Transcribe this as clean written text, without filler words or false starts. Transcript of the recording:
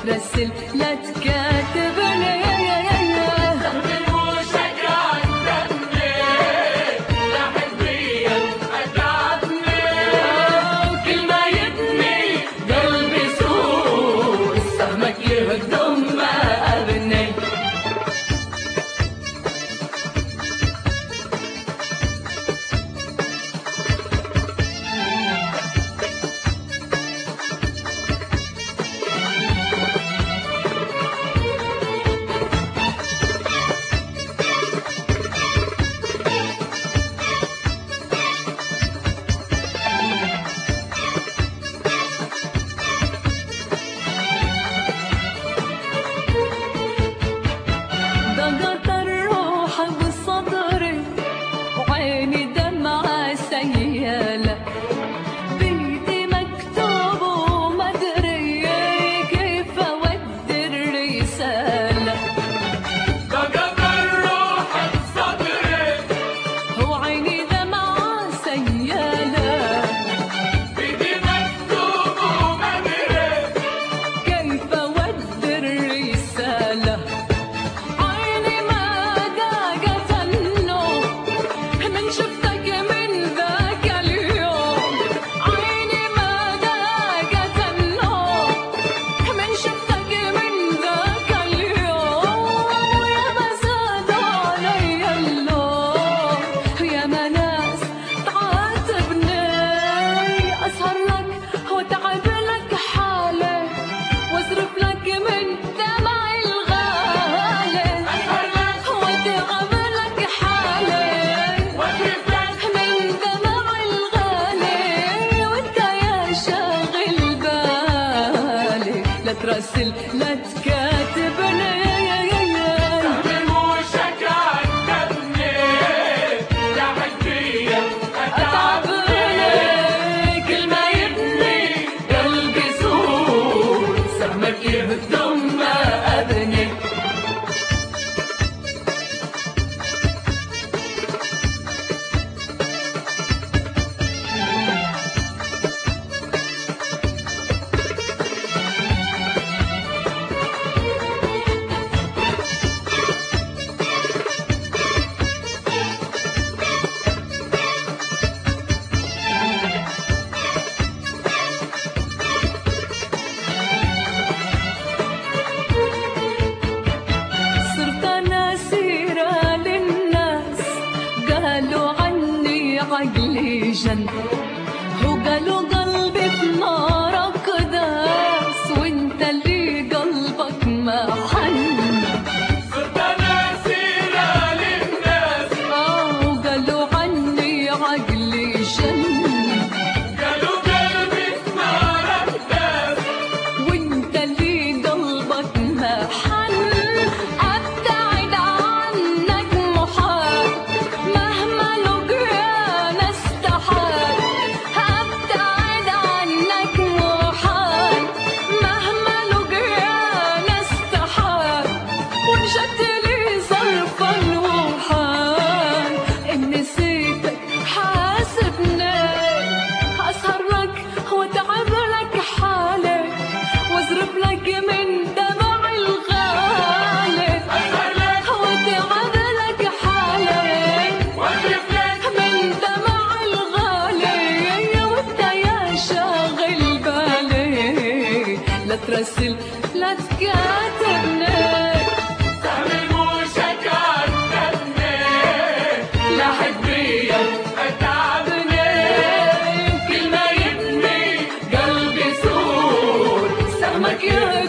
ترسل لا تكاتبني ترسل لا تكاتبني تعمل وشك عتبني يا حبيبي أتعبني كل ما يبني قلبي سود سهمك يهدم ما أبني عقلي جن وقالوا قلبي في نارك داس وانت اللي قلبك ما حن صرت انا سيرة للناس وقالوا عني عقلي جن قالوا قلبي في نارك داس وانت اللي قلبك ما حن ابتعد عنك محال مهما ترسل لا تكاتبني تعمل وشك عتبني لا حبيبي أتعبني كل ما يبني قلبي سود سهمك